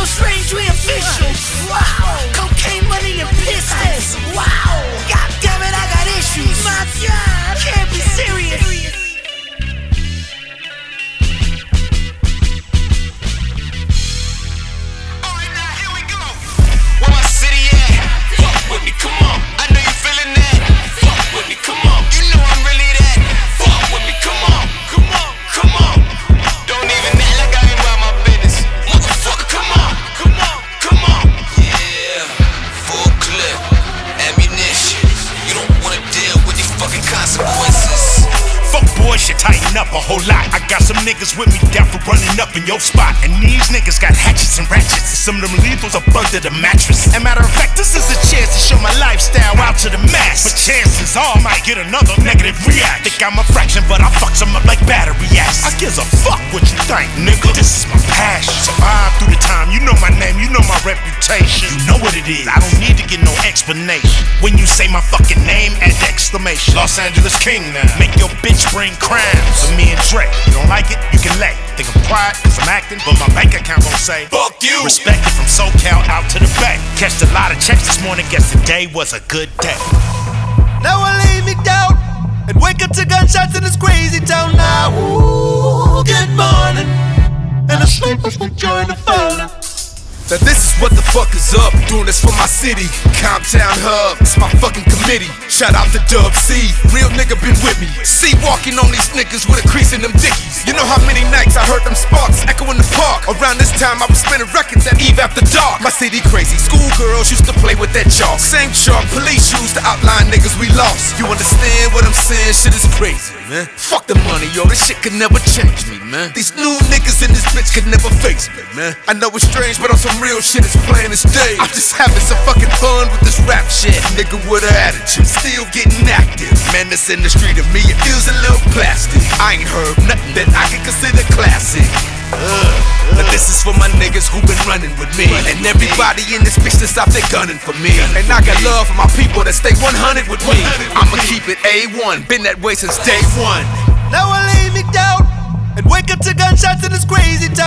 strange, we official. Wow. Cocaine, money, and pistols. Wow. God damn it, I got issues. My God, can't be serious. Alright, now here we go. Where my city at? Fuck with me, come on. I know you feeling that. Fuck with me, come on. You know I'm really that. Fuck with me, come on. Come on, come on. Don't even act like I ain't about my business. Motherfucker, come on. Come on, come on. Yeah, full clip, ammunition. You don't wanna deal with these fucking consequences. Fuck boys should tighten up a whole lot. I got some niggas with me down for running up in your spot. And these niggas got hatchets and ratchets. Some of them lethals up under the mattress. And matter of fact, this is a chance to show my lifestyle out to the mass. But chances are I might get another negative react. Think I'm a fraction, but I fuck some up like battery acts. I gives a fuck what you think, nigga. This is my passion. Survive through the time. You know my name, you know my reputation. You know what it is. I don't need to get no explanation. When you say my fucking name, add exclamation. Los Angeles King now. Make your bitch bring crimes for me and Dre. You don't like it, you can lay. Think I'm quiet cause I'm acting, but my bank account gon' say fuck you. Respect it from SoCal out to the Bay. Cashed a lot of checks this morning, guess today was a good day. Now I lay me down and wake up to gunshots in this crazy town now. Ooh, good morning. And the sleepers will join the falling. Now this is what the fuck is up. Doing this for my city, Comptown Hub. It's my fucking committee. Shout out to Dub C. Real nigga been with me. See walking on these niggas with a crease in them dickies. You know how many nights I heard them sparks echo in the park. Around this time I was spinning records at Eve After Dark. My city crazy. Schoolgirls used to play with that chalk. Same chalk police used to outline niggas we lost. You understand what I'm saying? Shit is crazy, man. Fuck the money, yo. This shit could never change me, man. These new niggas in this bitch could never face me, man. I know it's strange, but on some real shit, it's plain as day. I'm just having some fucking fun with this rap shit. Nigga with an attitude, still getting active. Man, that's in the street of me, it feels a little plastic. I ain't heard nothing that I can consider classic. But this is for my niggas who been running with me. And everybody in this bitch that's out there gunning for me. And I got love for my people that stay 100 with me. I'ma keep it A1, been that way since day one. Now I lay me down and wake up to gunshots in this crazy town.